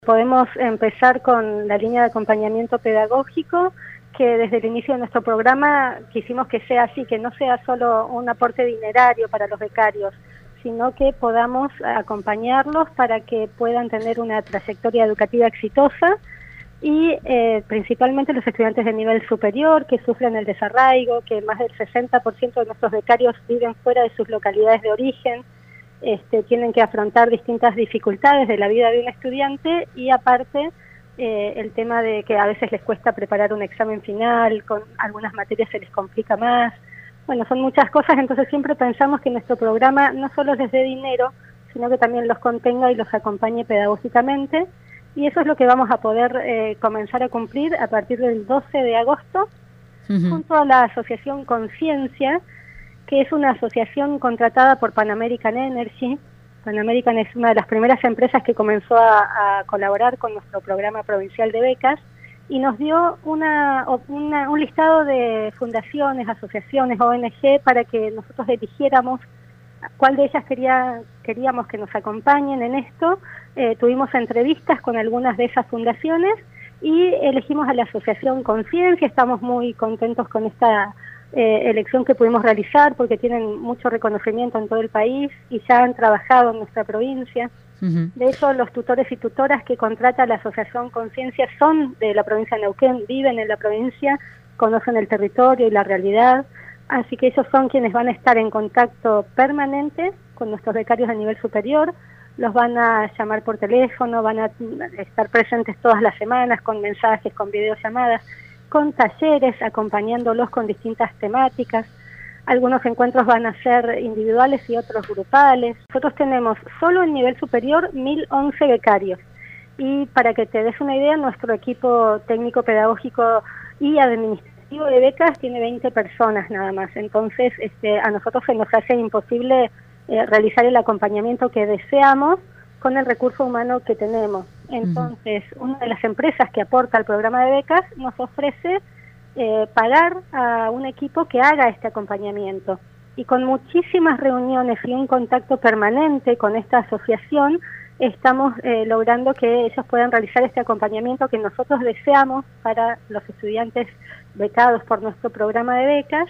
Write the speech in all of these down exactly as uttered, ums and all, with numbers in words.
Podemos empezar con la línea de acompañamiento pedagógico, que desde el inicio de nuestro programa quisimos que sea así, que no sea solo un aporte dinerario para los becarios, sino que podamos acompañarlos para que puedan tener una trayectoria educativa exitosa y eh, principalmente los estudiantes de nivel superior que sufren el desarraigo, que más del sesenta por ciento de nuestros becarios viven fuera de sus localidades de origen. Este, tienen que afrontar distintas dificultades de la vida de un estudiante y aparte eh, el tema de que a veces les cuesta preparar un examen final, con algunas materias se les complica más. Bueno, son muchas cosas, entonces siempre pensamos que nuestro programa no solo les dé dinero, sino que también los contenga y los acompañe pedagógicamente, y eso es lo que vamos a poder eh, comenzar a cumplir a partir del doce de agosto, uh-huh. junto a la Asociación Conciencia, que es una asociación contratada por Pan American Energy. Pan American es una de las primeras empresas que comenzó a, a colaborar con nuestro programa provincial de becas y nos dio una, una, un listado de fundaciones, asociaciones, O N G para que nosotros eligiéramos cuál de ellas quería, queríamos que nos acompañen en esto. Eh, tuvimos entrevistas con algunas de esas fundaciones y elegimos a la Asociación Conciencia. Estamos muy contentos con esta Eh, elección que pudimos realizar porque tienen mucho reconocimiento en todo el país y ya han trabajado en nuestra provincia. Uh-huh. De hecho, los tutores y tutoras que contrata la Asociación Conciencia son de la provincia de Neuquén, viven en la provincia, conocen el territorio y la realidad, así que ellos son quienes van a estar en contacto permanente con nuestros becarios a nivel superior, los van a llamar por teléfono, van a estar presentes todas las semanas con mensajes, con videollamadas, con talleres, acompañándolos con distintas temáticas. Algunos encuentros van a ser individuales y otros grupales. Nosotros tenemos solo en nivel superior mil once becarios. Y para que te des una idea, nuestro equipo técnico, pedagógico y administrativo de becas tiene veinte personas nada más. Entonces, este, a nosotros se nos hace imposible eh, realizar el acompañamiento que deseamos con el recurso humano que tenemos. Entonces, uh-huh. una de las empresas que aporta al programa de becas nos ofrece eh, pagar a un equipo que haga este acompañamiento. Y con muchísimas reuniones y un contacto permanente con esta asociación, estamos eh, logrando que ellos puedan realizar este acompañamiento que nosotros deseamos para los estudiantes becados por nuestro programa de becas.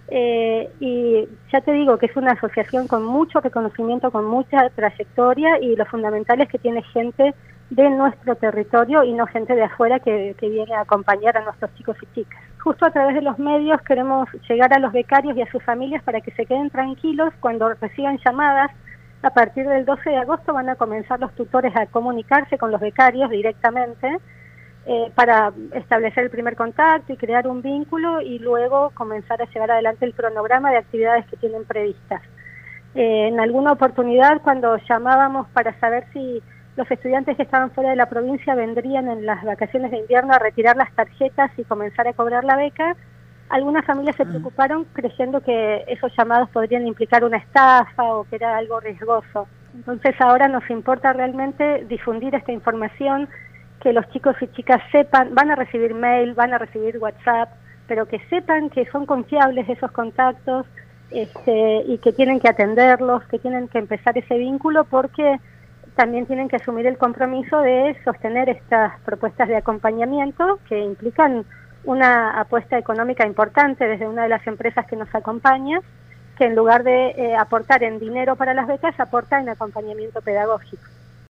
Eh, y ya te digo que es una asociación con mucho reconocimiento, con mucha trayectoria, y lo fundamental es que tiene gente de nuestro territorio y no gente de afuera que, que viene a acompañar a nuestros chicos y chicas. Justo a través de los medios queremos llegar a los becarios y a sus familias para que se queden tranquilos cuando reciban llamadas. A partir del doce de agosto van a comenzar los tutores a comunicarse con los becarios directamente Eh, para establecer el primer contacto y crear un vínculo y luego comenzar a llevar adelante el cronograma de actividades que tienen previstas. Eh, en alguna oportunidad, cuando llamábamos para saber si los estudiantes que estaban fuera de la provincia vendrían en las vacaciones de invierno a retirar las tarjetas y comenzar a cobrar la beca, algunas familias se preocuparon creyendo que esos llamados podrían implicar una estafa o que era algo riesgoso. Entonces ahora nos importa realmente difundir esta información, que los chicos y chicas sepan, van a recibir mail, van a recibir WhatsApp, pero que sepan que son confiables esos contactos este, y que tienen que atenderlos, que tienen que empezar ese vínculo porque también tienen que asumir el compromiso de sostener estas propuestas de acompañamiento que implican una apuesta económica importante desde una de las empresas que nos acompaña, que en lugar de eh, aportar en dinero para las becas, aporta en acompañamiento pedagógico.